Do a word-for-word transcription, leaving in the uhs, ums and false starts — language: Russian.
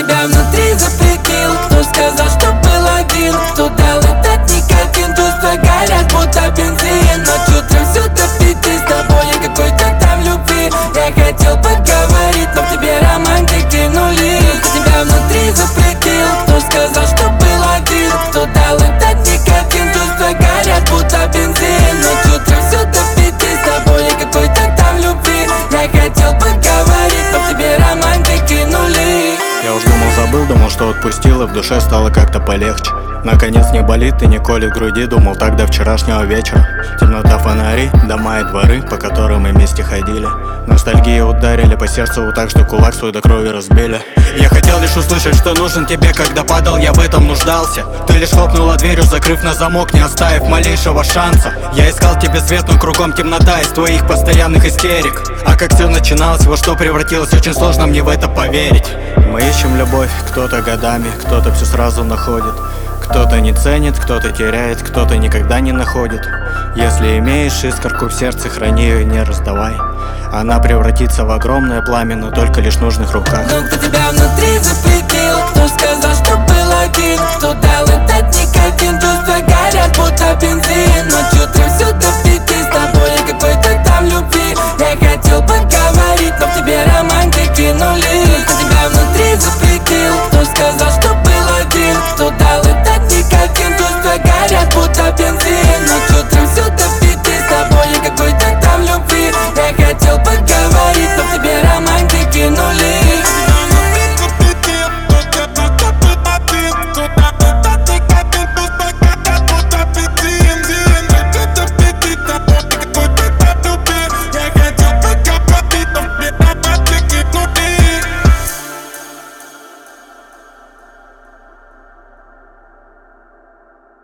тебя внутри запретил? Кто сказал, что был один? Кто дал этот никотин? Чувства горят, будто бензин. Ночью утром все допить и с тобой я какой-то там любви. Я хотел поговорить, но в тебе романтики нули. Кто тебя внутри запретил? Кто сказал, что был один? Кто дал этот никотин? Чувства горят, будто бензин. Ночью утром все допить и с тобой я какой-то там любви. Я хотел поговорить, но в тебе романтики нули. Я уж думал, забыл, думал, что отпустил, и в душе стало как-то полегче. Наконец не болит и не колет в груди, думал так до вчерашнего вечера. Темнота, фонари, дома и дворы, по которым мы вместе ходили. Ностальгии ударили по сердцу так, что кулак свой до крови разбили. Я хотел лишь услышать, что нужен тебе, когда падал, я в этом нуждался. Ты лишь хлопнула дверью, закрыв на замок, не оставив малейшего шанса. Я искал тебе свет, но кругом темнота из твоих постоянных истерик. А как все начиналось, во что превратилось, очень сложно мне в это поверить. Мы ищем любовь, кто-то годами, кто-то все сразу находит. Кто-то не ценит, кто-то теряет, кто-то никогда не находит. Если имеешь искорку в сердце, храни ее и не раздавай. Она превратится в огромное пламя, но только лишь в нужных руках. Но кто тебя внутри запретил?